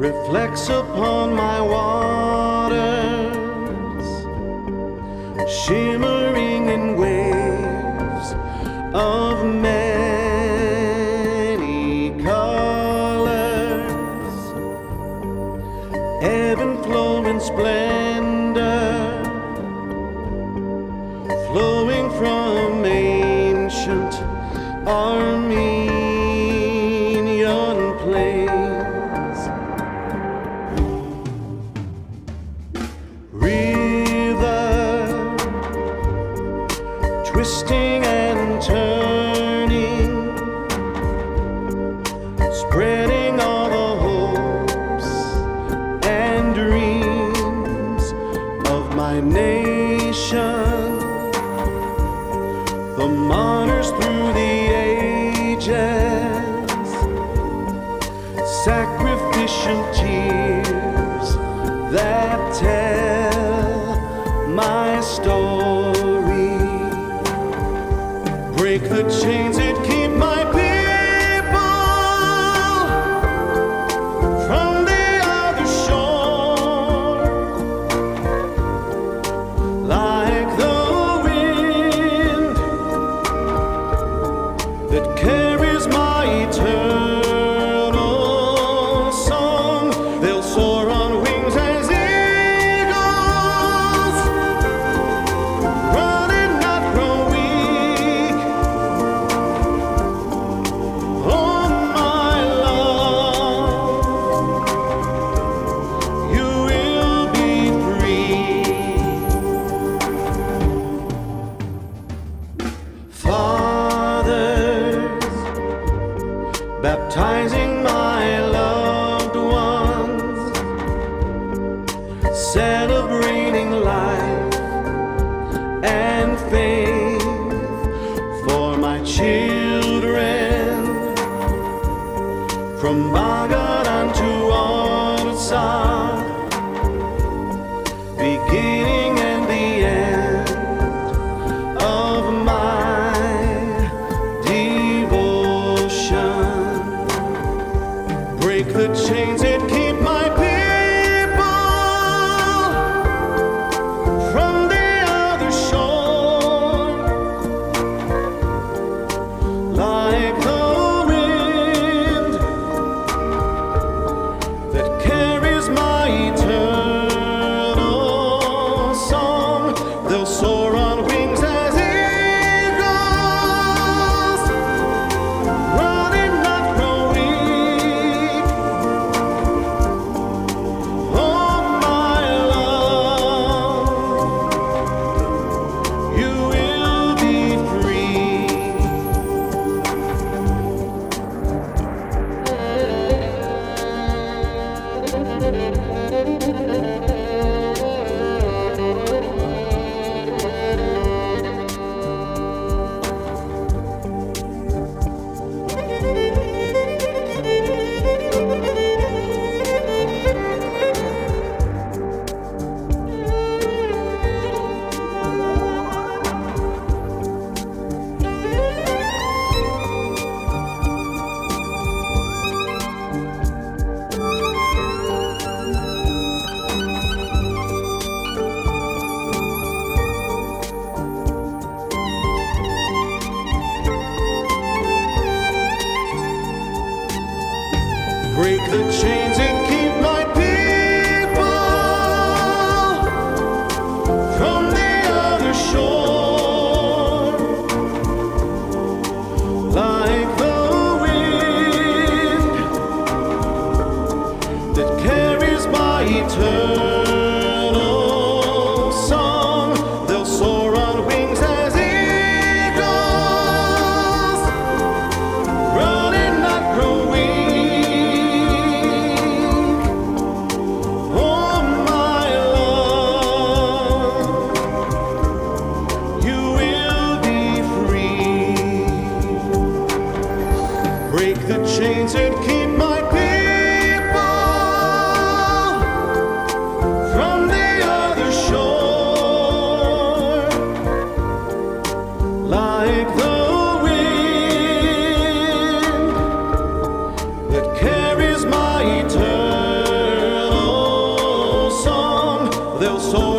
reflects upon my waters, shimmering in waves of many colors, ebb and flow in splendor, flowing from ancient Armenian plains. River, twisting and turning, spreading all the hopes and dreams of my nation. The martyrs through the ages, sacrificial tears that tell my story. Break the chains that keep my people from the other shore, like the that carries my eternal song. They'll soar on wings as eagles, run and not grow weak. Oh, my love, you will be free. Father, baptizing my loved ones, celebrating life and faith for my children, from Magadan to Artsakh, beginning and the end of my devotion. Break the chains that keep my people from the other shore, like the wind that carries my eternal song. They'll soar on wings as eagles, run and not grow weak. Oh, my love, you will be free. Break the chains and keep my people from the other shore, like the wind that carries my eternal song. They'll soar on wings as eagles, run and not grow weak. Break the chains and keep my people they'll soar